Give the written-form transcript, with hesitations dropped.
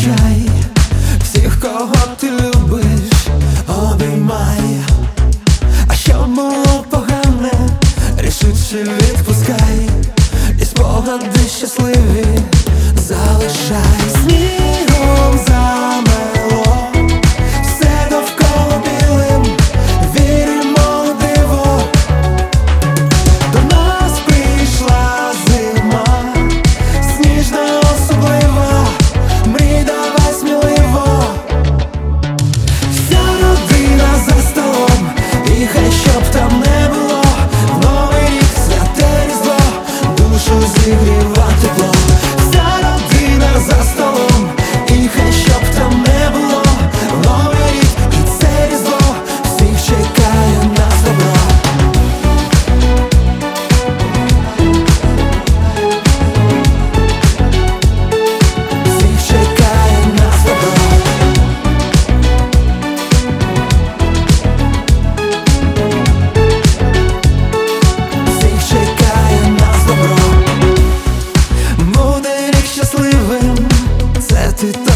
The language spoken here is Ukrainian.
зустрічай всіх, кого ти любиш, обіймай. А що було погане, рішуче відпускай, і спогади щасливі залишай. Снігом замело все довкола білим, віримо у диво. До нас прийшла зима, сніжна особлива, мрій давай сміливо. Вся родина за столом, і хай щоб там не було, в новий рік святе різдво, душу зігріва тепло. Вся родина за столом, і хай щоб там не було, в новий рік і це різдво, всіх чекає нас добро. Всіх чекає нас добро. Всіх чекає нас добро. Буде рік щасливим, це ти точно